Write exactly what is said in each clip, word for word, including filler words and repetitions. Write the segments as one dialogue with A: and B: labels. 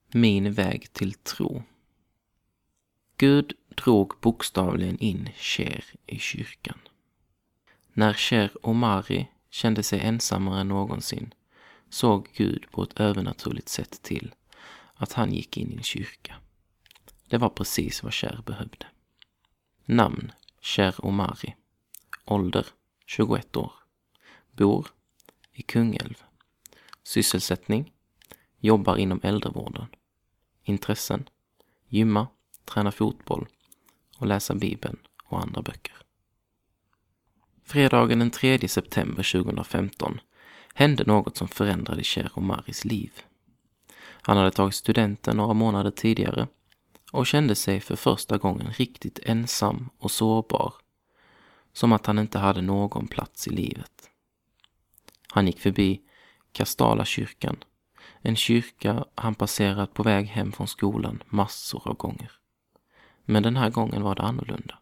A: Min väg till tro. Gud drog bokstavligen in Cher i kyrkan. När Cher Omari kände sig ensammare än någonsin såg Gud på ett övernaturligt sätt till att han gick in i en kyrka. Det var precis vad Cher behövde. Namn: Cher Omari. Ålder: tjugoett år. Bor i Kungälv. Sysselsättning: jobbar inom äldrevården. Intressen: gymma, träna fotboll och läsa Bibeln och andra böcker. Fredagen den tredje september tjugohundrafemton hände något som förändrade Cher Omaris liv. Han hade tagit studenten några månader tidigare och kände sig för första gången riktigt ensam och sårbar, som att han inte hade någon plats i livet. Han gick förbi Kastala kyrkan, en kyrka han passerat på väg hem från skolan massor av gånger. Men den här gången var det annorlunda.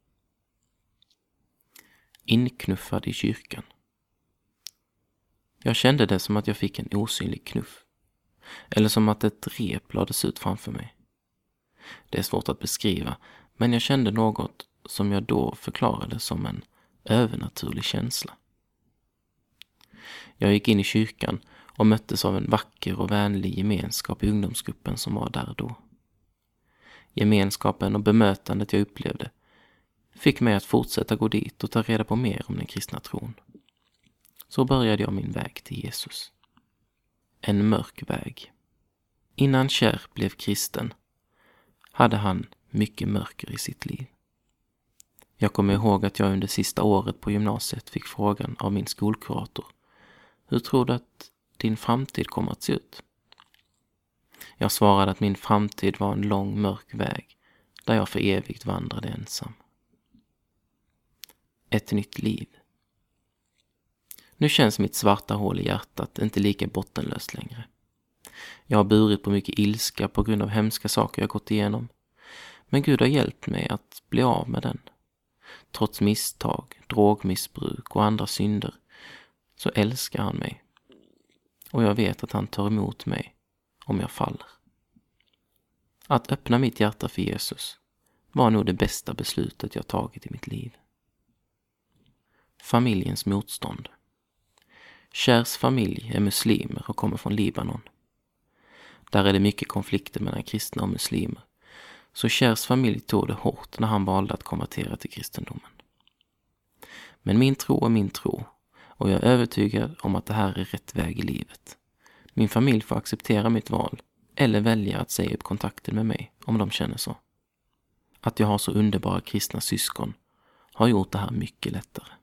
A: Inknuffad i kyrkan. Jag kände det som att jag fick en osynlig knuff. Eller som att ett rep lades ut framför mig. Det är svårt att beskriva, men jag kände något som jag då förklarade som en övernaturlig känsla. Jag gick in i kyrkan och möttes av en vacker och vänlig gemenskap i ungdomsgruppen som var där då. Gemenskapen och bemötandet jag upplevde fick mig att fortsätta gå dit och ta reda på mer om den kristna tron. Så började jag min väg till Jesus. En mörk väg. Innan Cher blev kristen hade han mycket mörker i sitt liv. Jag kommer ihåg att jag under sista året på gymnasiet fick frågan av min skolkurator: hur tror du att din framtid kommer att se ut? Jag svarade att min framtid var en lång mörk väg där jag för evigt vandrade ensam. Ett nytt liv. Nu känns mitt svarta hål i hjärtat inte lika bottenlöst längre. Jag har burit på mycket ilska på grund av hemska saker jag gått igenom. Men Gud har hjälpt mig att bli av med den. Trots misstag, drogmissbruk och andra synder så älskar han mig. Och jag vet att han tar emot mig om jag faller. Att öppna mitt hjärta för Jesus var nog det bästa beslutet jag tagit i mitt liv. Familjens motstånd. Chers familj är muslimer och kommer från Libanon. Där är det mycket konflikter mellan kristna och muslimer. Så Chers familj tog det hårt när han valde att konvertera till kristendomen. Men min tro är min tro, och jag är övertygad om att det här är rätt väg i livet. Min familj får acceptera mitt val eller välja att säga upp kontakten med mig om de känner så. Att jag har så underbara kristna syskon har gjort det här mycket lättare.